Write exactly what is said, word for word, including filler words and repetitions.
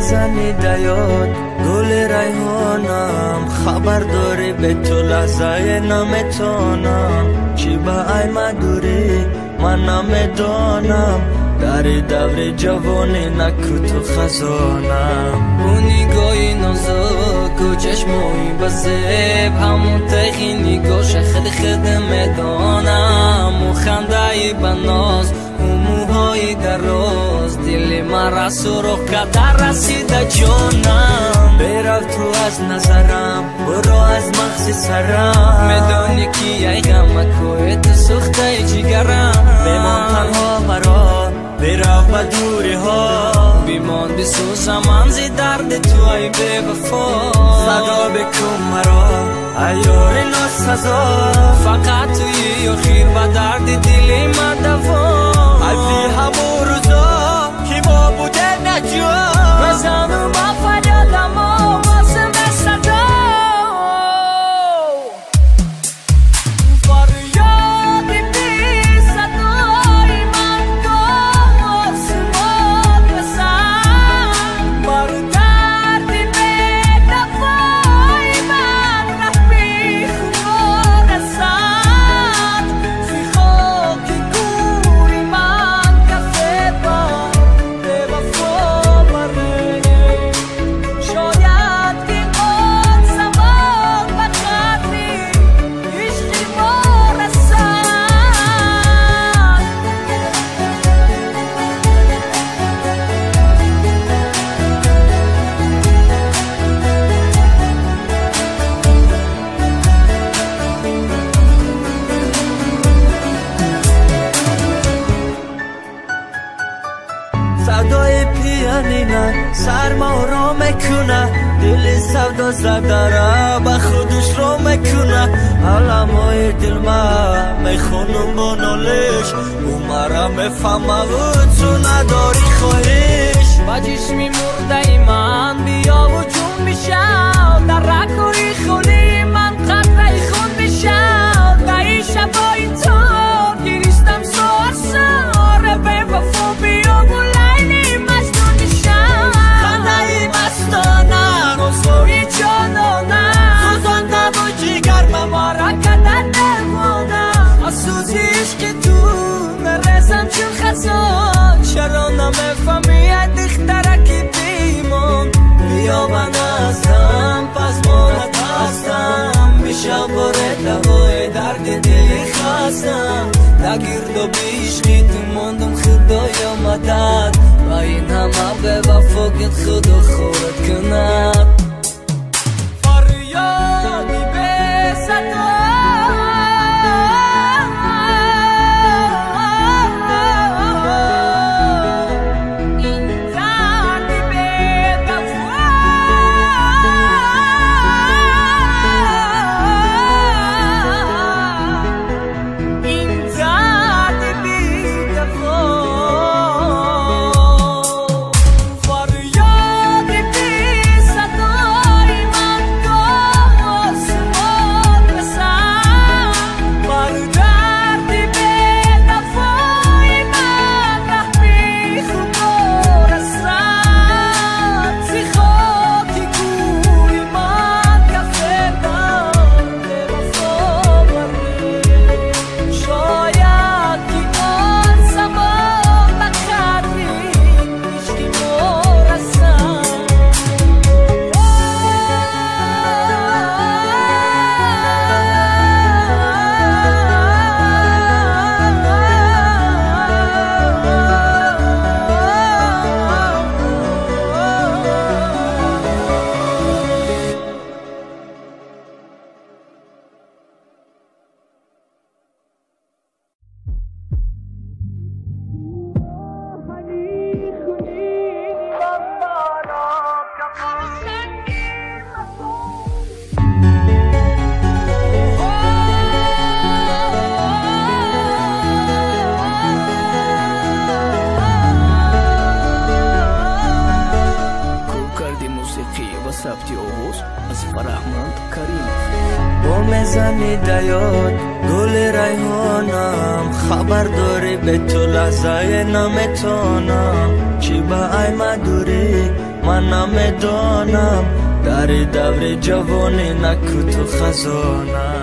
میزنی دیاد گل ریحانم خبر داری به تو لحظه نمیتونم چی با ای مدوری من نمیدانم در دور جوانی نکو تو خزانم اون نگاهی نازک و چشمایی بزیب همون تقی نگاش خیلی خیلی میدانم و خندهی بناز و موهای دراز دلی من را سرخ کدر رسیده جانم برو تو از نظرم برو از مغز سرم میدانی که ای غمکوی تو سخته جگرم بمان تنها مرا برو با دوری ها بیمان بسوزم انزی درد تو ای بے وفا صدا بکن مرا ایار ناسزا فقط توی اخیر و درد دلی من دوا الفی همون روزا که ما بوده نجوا بزنو با فریادم و بازم به صدا فریادی بی صدای من گفت سماد بسن بارو دردی به دفای من رفی خون رسن فی خاکی گوری من کفه با به وفا بره شاید که آن زمان بقدری عشقی ما رسن صدای پیانینه سرما رو میکنه دل سودا زده را به خودش رو میکنه علمای دل ما میخونم با نالش او مرا میفهمه و تو نداری خواهش با جسمی مرده من بیا و جون بشم در رکوی خونی من قطره خون بشم دایی شبای تو گریستم سوار ساره به وفا بیا و لیلی مجنون بشم خندهی مستانه روزوی جانانه سوزانده و جگر ما را کدن نمانه اسوزی عشق تو نرسم چون خزان چرا نمیفهمی دخترکی بیمان بیا من هستم پس مانت هستم میشم باره دوای درد دلی خستم نگرد و بیشقی تو ماندم خدایا مدد و این همه به وفاقت خدا خورد کند فریادی به صدا این دردی به وفا این دردی بی دفا فریادی بی صدای من گفت سماد بسن بر دردی به دفای من رحمی خدا رسن زی خاکی گوی من کفه من به وفا بره شاید که آن زمان بقدری عشقی ما رسن ثبت آواز از فرهمند کریمov با میزنی دیاد گل ریحانم خبر داری به تو لحظه نمیتونم چی با ای مدوری من نمیدانم در دور جوانی نکو تو خزانم